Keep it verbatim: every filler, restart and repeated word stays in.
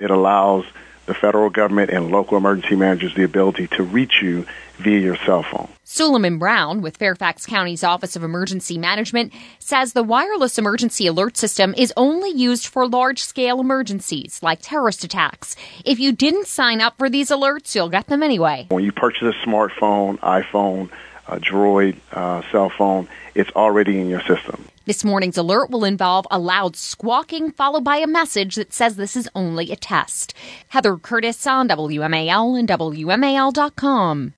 It allows the federal government and local emergency managers the ability to reach you via your cell phone. Suleiman Brown with Fairfax County's Office of Emergency Management says the wireless emergency alert system is only used for large-scale emergencies like terrorist attacks. If you didn't sign up for these alerts, you'll get them anyway. When you purchase a smartphone, iPhone, a Droid uh, cell phone, it's already in your system. This morning's alert will involve a loud squawking followed by a message that says this is only a test. Heather Curtis on W M A L and W M A L dot com.